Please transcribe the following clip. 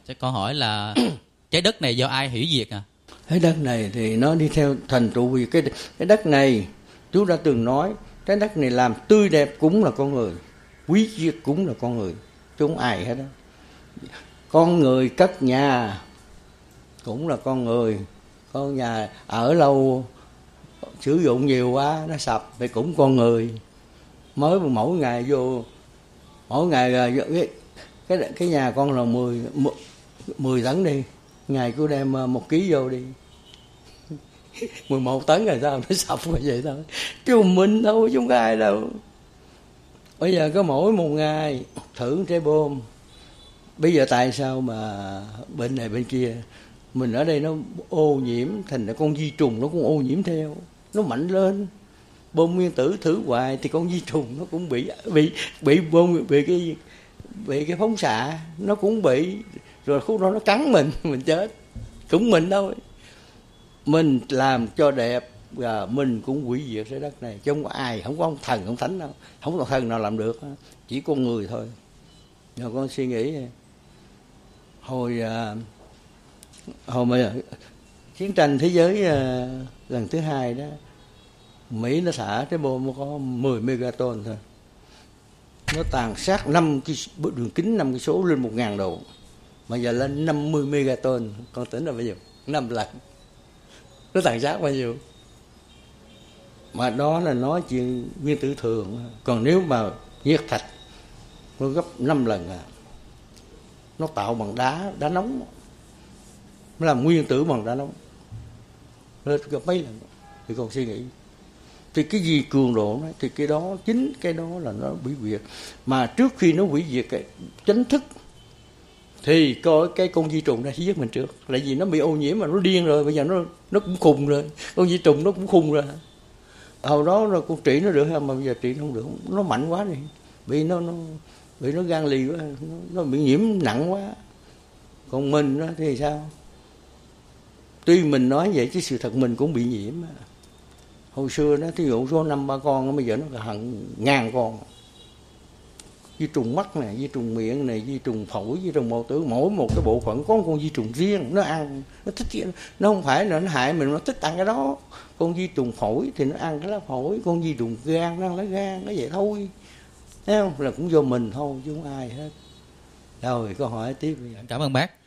Cho con hỏi là trái đất này do ai hủy diệt à? Cái đất này thì nó đi theo thành trụ vì cái đất này Chúa đã từng nói trái đất này làm tươi đẹp cũng là con người, quý diệt cũng là con người, chứ không ai hết đó. Con người cất nhà cũng là con người, con nhà ở lâu sử dụng nhiều quá nó sập thì cũng con người. Mới mỗi ngày vô, mỗi ngày cái nhà con là 10 tấn đi, ngày cứ đem 1 ký vô đi 11 tấn rồi sao nó sập như vậy thôi, chứ mình thôi chứ không có ai đâu. Bây giờ có mỗi một ngày thử trái bom. Bây giờ tại sao mà bệnh này bên kia mình ở đây nó ô nhiễm, thành ra con vi trùng nó cũng ô nhiễm theo, nó mạnh lên. Bom nguyên tử thử hoài thì con vi trùng nó cũng bị bom, bị cái phóng xạ nó cũng bị, rồi khúc đó nó cắn mình chết, cũng mình thôi. Mình làm cho đẹp và mình cũng hủy diệt trái đất này, chứ không có ai, không có ông thần ông thánh đâu, không có thần nào làm được, chỉ con người thôi. Rồi con suy nghĩ hồi mà chiến tranh thế giới lần thứ 2 đó, Mỹ nó xả cái bom có 10 megaton thôi, nó tàn sát đường kính 5 cây số lên 1.000 độ, mà giờ lên 50 megaton, con tính là bao nhiêu? 5 lần. Nó tàn sát bao nhiêu? Mà đó là nói chuyện nguyên tử thường, còn nếu mà nhiệt thạch nó gấp 5 lần à. Nó tạo bằng đá nóng, nó làm nguyên tử bằng đá nóng lên gấp mấy lần. Thì con suy nghĩ thì cái gì cường độ đó, thì cái đó, chính cái đó là nó hủy diệt. Mà trước khi nó hủy diệt cái chánh thức thì có cái con vi trùng nó sẽ giết mình trước, là vì nó bị ô nhiễm mà nó điên rồi, bây giờ nó cũng khùng rồi, con vi trùng nó cũng khùng rồi. Hồi đó là con trị nó được không, mà bây giờ trị không được, nó mạnh quá đi, bị nó gan lì quá, nó bị nhiễm nặng quá. Còn mình đó thì sao? Tuy mình nói vậy chứ sự thật mình cũng bị nhiễm. Hồi xưa đó, thí dụ số 5-3 con, bây giờ nó hàng ngàn con. Vi trùng mắt này, vi trùng miệng này, vi trùng phổi, vi trùng bao tử, mỗi một cái bộ phận có một con vi trùng riêng, nó ăn, nó thích, nó không phải là nó hại mình, nó thích ăn cái đó. Con vi trùng phổi thì nó ăn cái lá phổi, con vi trùng gan nó ăn lá gan, nó vậy thôi. Thấy không? Là cũng do mình thôi chứ không ai hết. Rồi câu hỏi tiếp. Cảm ơn bác.